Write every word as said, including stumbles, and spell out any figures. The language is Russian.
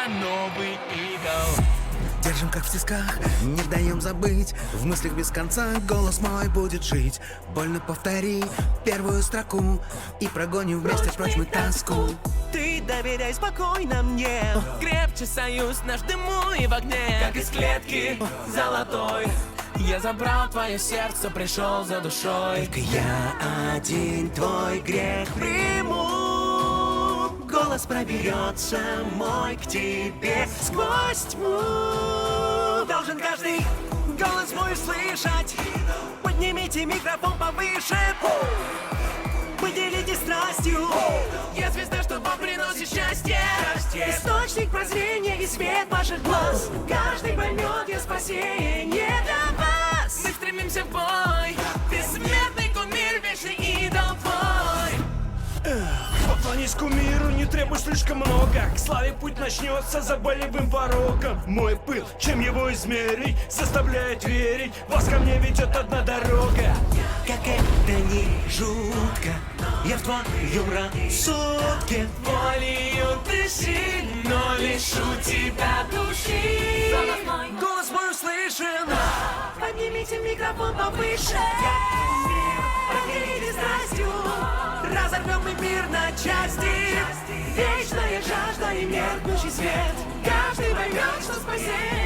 новый игл. Держим как в тисках, не даем забыть. В мыслях без конца голос мой будет жить. Больно повтори первую строку и прогоним вместе прочь мы тоску. Ты доверяй спокойно мне. Крепче союз наш в дыму и в огне, как из клетки золотой. Я забрал твое сердце, пришел за душой. Только я один твой грех приму. Голос проберется мой к тебе сквозь тьму. Должен каждый голос мой слышать. Поднимите микрофон повыше. Поделитесь страстью. Я звезда, что вам приносит счастье. Источник прозрения и свет ваших глаз. Каждый поймет, я спасение для вас. Мы стремимся в бой. Бессмертный кумир, вечный идол твой. Поклонись кумиру, не требуй слишком много. К славе путь начнется за болевым порогом. Мой пыл, чем его измерить, заставляет верить. Вас ко мне ведет одна дорога. Как это не жутко, я в твоем рассудке. Волею дыши, но лишу тебя души. Голос мой услышан. Поднимите микрофон повыше. Поделитесь страстью. Разорвем мы мир на части. Вечная жажда и меркнущий свет. Каждый поймет, что спасение